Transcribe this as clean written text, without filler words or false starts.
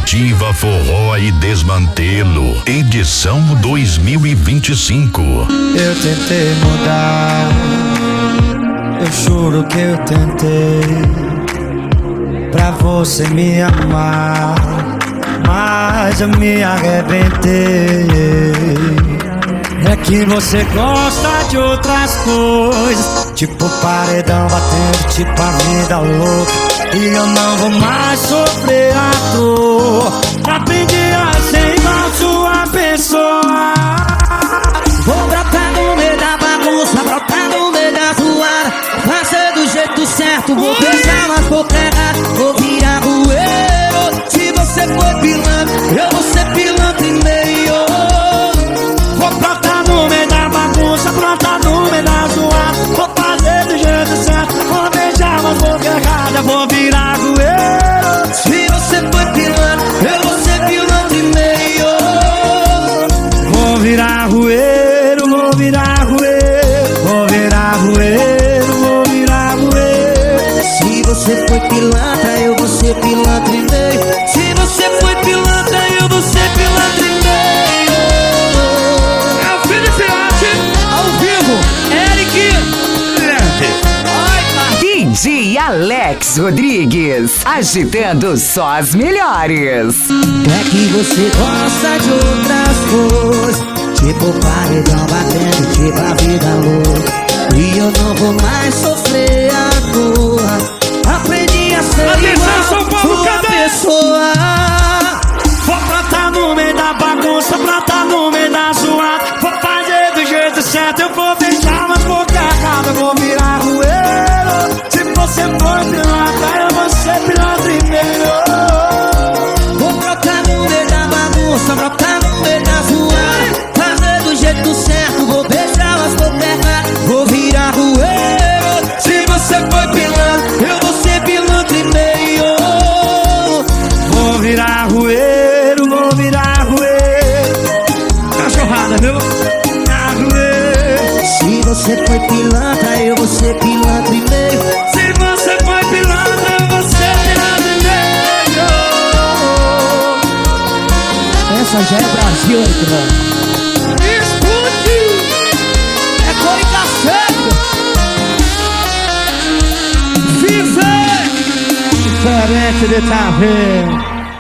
Ativa Forró e Desmantelo, edição 2025. Eu tentei mudar, eu juro que eu tentei, pra você me amar, mas eu me arrebentei. É que você gosta de outras coisas, tipo paredão batendo, tipo a vida louca. E eu não vou mais sofrer à toa. Aprendi a ser igual sua pessoa. Vou brotar no meio da bagunça, brotar no meio da zoada, fazer do jeito certo, vou beijar nas bocas erradas, vou virar rueiro. Se você for pilantra, eu vou ser pilantra e meio. Vou brotar no meio da bagunça, brotar no meio da zoada, vou fazer do jeito certo, vou beijar nas bocas erradas, vou virar rueiro. Se você for pilantra, eu vou ser pilantra e meio. Vou virar rueiro, vou virar rueiro, vou virar rueiro, vou virar rueiro. Se você foi pilantra, eu vou ser pilantra e meio. Se você foi pilantra, eu vou ser pilantra e meio. É o Felipe Arte, ao vivo, Eric. DJ Alex Rodrigues, agitando só as melhores. É que você gosta de outras coisas, tipo paredão batendo, tipo a vida louca. E eu não vou mais sofrer à toa. Aprendi a ser igual São Paulo, sua cadê? pessoa. Vou plantar no meio da bagunça, plantar no meio da zoada, vou fazer do jeito certo, eu vou beijar umas bocas erradas, eu vou virar rueiro. Se você for pilantra, eu vou ser pilantra e meio. Vou brotar no meio da bagunça, brotar no meio da zoada, fazer do jeito certo, vou beijar as bocas erradas, vou virar rueiro. Se você for pilantra, eu vou ser pilantra e meio. Vou virar rueiro, vou virar rueiro. Cachorrada, viu? Virar rueiro. Se você foi pilantra, eu vou ser pilantra e meio. Se você foi pilantra, eu vou ser pilantra e meio. Essa já é Brasil, irmão. Escute! É cor e cacete. Viver! Diferente de tá vendo.